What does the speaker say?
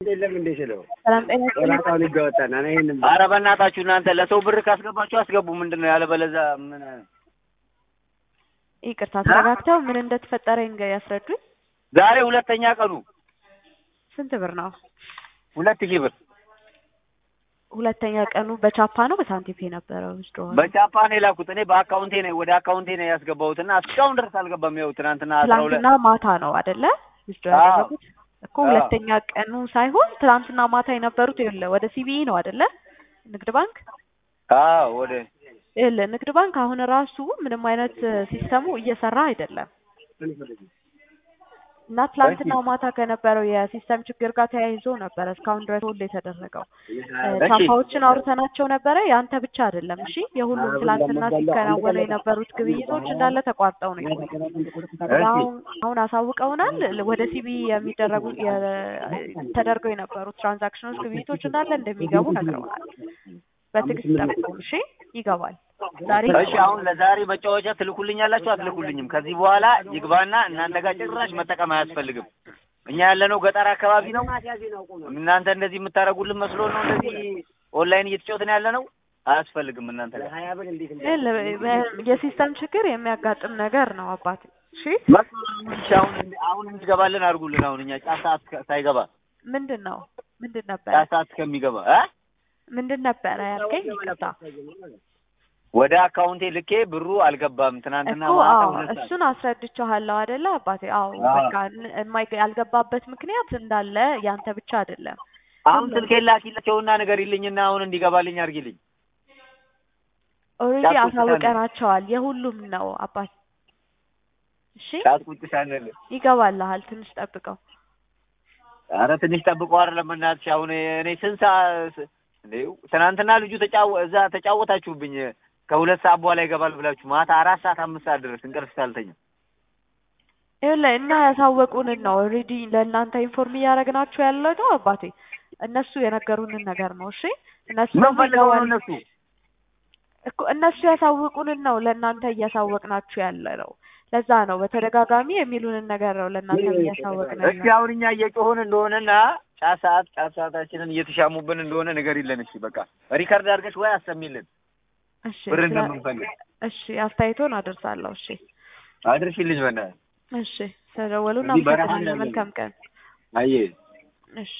እንደለም እንደሽለው ሰላም ጤና ወራታውን ይገወጣና እኔ ይሄን ኧረ በእናታችሁ እናንተ ለሰው ብር ካስገባችሁ አስገቡ። ምንድነው ያለ በለዛ ምን ይቅርታ ተረጋግተው ምን እንደተፈጠረ ያስረዱኝ። ዛሬ ሁለተኛ ቀኑ ስንት ብር ነው? 2000 ብር ሁለተኛ ቀኑ በቻፓ ነው በሳንቲም የነበረው ወስደው? በቻፓ ነው የላኩት። እኔ በአካውንቴ ነው ወደ አካውንቴ ነው ያስገባሁትና እስካሁን ድረስ አልገባም። ያው ትናንትና 12 ማታ ነው አይደለ? ወስደው ያደረጉት እኮ ሁለተኛ ቀኑ ሳይሆን ትናንትና ማታ የነበሩት ይኸውልህ ወደ ሲቢኢ ነው አይደለ? ንግድ ባንክ ወደ ንግድ ባንክ አሁን ራሱ ምንም አይነት ሲስተሙ እየሰራ አይደለም። እና ትላንትና ማታ ከነበረው የሲስተም ችግር ጋር ተያይዞ ነበር እስካሁን ድረስ ሆልድ የተደረገው። ቻፓዎችን አውርተናቸው ነበረ። ያንተ ብቻ አይደለም እሺ፣ የሁሉም ትላንትና ሲከናወኑ የነበሩት ግብይቶች እንዳለ ተቋርጠው ነው አሁን አሳውቀውናል። ወደ ሲቢ የሚደረጉ ተደርገው የነበሩት ትራንዛክሽኖች ግብይቶች እንዳለ እንደሚገቡ ነግረውናል። በትዕግስት ጠብቁ እሺ፣ ይገባል ዛሬ። እሺ አሁን ለዛሬ መጫወቻ ትልኩልኛላችሁ አትልኩልኝም? ከዚህ በኋላ ይግባና እናንተ ጋር ጭራሽ መጠቀም አያስፈልግም። እኛ ያለነው ገጠር አካባቢ ነው። እናንተ እንደዚህ የምታረጉልን መስሎ ነው እንደዚህ ኦንላይን እየተጫወትን ያለነው። አያስፈልግም እናንተ ጋር የሲስተም ችግር የሚያጋጥም ነገር ነው አባቴ። እሺ አሁን እንዲገባልን አድርጉልን። አሁን እኛ ጫት ሳይገባ ምንድን ነበር ጫት እስከሚገባ ምንድን ነበር ያልከኝ? ይቅርታ ወደ አካውንቴ ልኬ ብሩ አልገባም ትናንትና ማታ። እሱን አስረድቻለሁ አይደለ አባቴ? አዎ በቃ ያልገባበት ምክንያት እንዳለ ያንተ ብቻ አይደለም። አሁን ስልኬ ላኪላቸውና ንገሪልኝና አሁን እንዲገባልኝ አድርጊልኝ። ኦሬዲ አሳውቀናቸዋል። የሁሉም ነው አባቴ። እሺ ጫት ቁጭ ሳንል ይገባልሃል። ትንሽ ጠብቀው። ኧረ ትንሽ ጠብቀው አይደለም እናትሽ። አሁን እኔ ስንት ትናንትና ልጁ እዛ ተጫወታችሁብኝ። ከ2 ሰዓት በኋላ ይገባል ብላችሁ ማታ 4 ሰዓት 5 ሰዓት ድረስ እንቅልፍ ሳልተኛ ይኸውልህ እና ያሳወቁንን ነው ኦሬዲ ለእናንተ ኢንፎርም እያደረግናችሁ ያለው ነው አባቴ። እነሱ የነገሩንን ነገር ነው። እሺ እነሱ እነሱ ያሳወቁንን ነው ለእናንተ እያሳወቅናችሁ ያለ ነው። ለዛ ነው በተደጋጋሚ የሚሉንን ነገር ነው ለእናንተ እያሳወቅን። እሺ አሁን እኛ እየጮህን እንደሆነና ጫት ሰዓታችንን እየተሻሙብን እንደሆነ ነገር ይለን። እሺ በቃ ሪከርድ አድርገሽ ወይ አሰሚልን። እሺ ብር እንደምንፈልግ እሺ አስተያየቶን አደርሳለሁ። እሺ አድርሽልኝ በእናትህ። እሺ ስለደወሉና መልካም ቀን። አየ እሺ